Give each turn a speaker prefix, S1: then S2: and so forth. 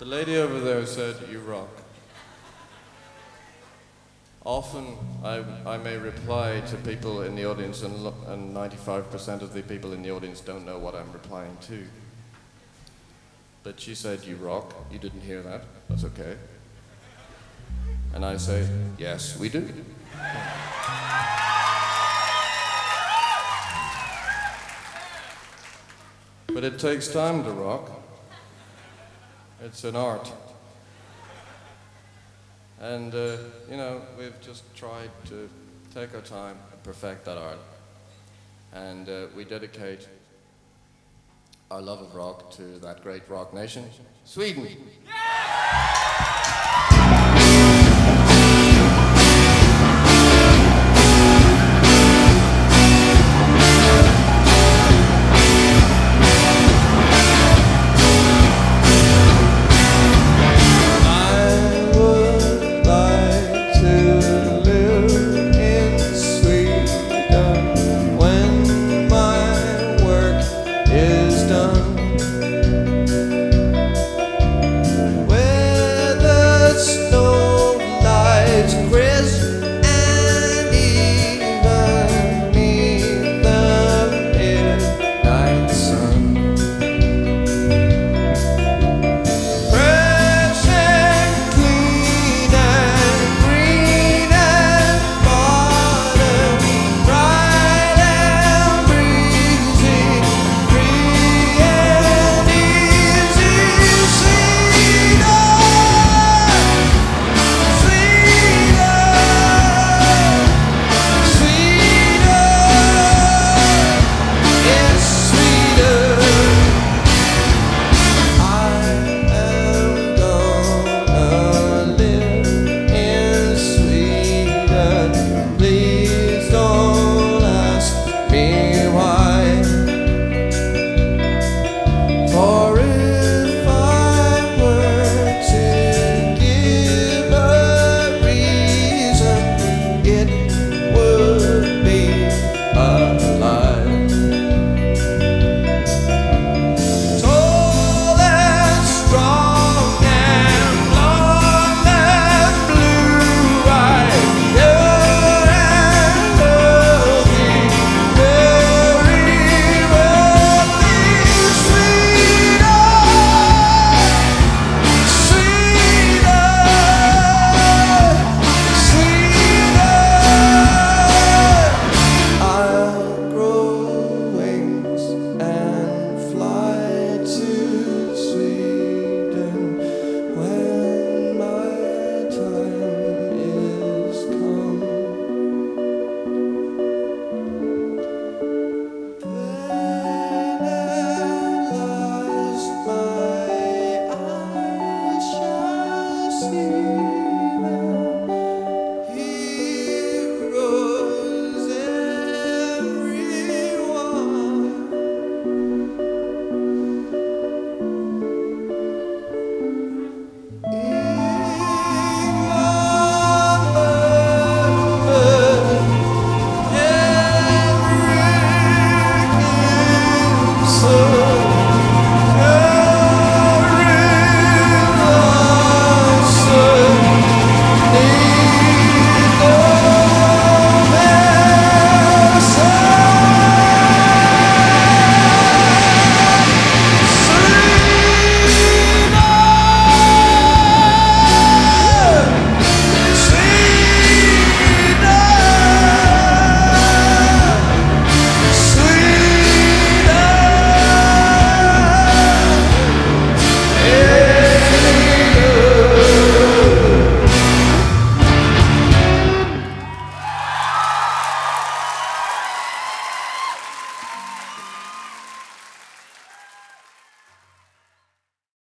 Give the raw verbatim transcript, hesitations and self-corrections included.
S1: The lady over there said, "You rock." Often I, I may reply to people in the audience, and, lo- and ninety-five percent of the people in the audience don't know what I'm replying to. But she said, "You rock." You didn't hear that. That's okay. And I say, "Yes, we do." But it takes time to rock. It's an art. And, uh, you know, we've just tried to take our time and perfect that art. And uh, we dedicate our love of rock to that great rock nation, Sweden.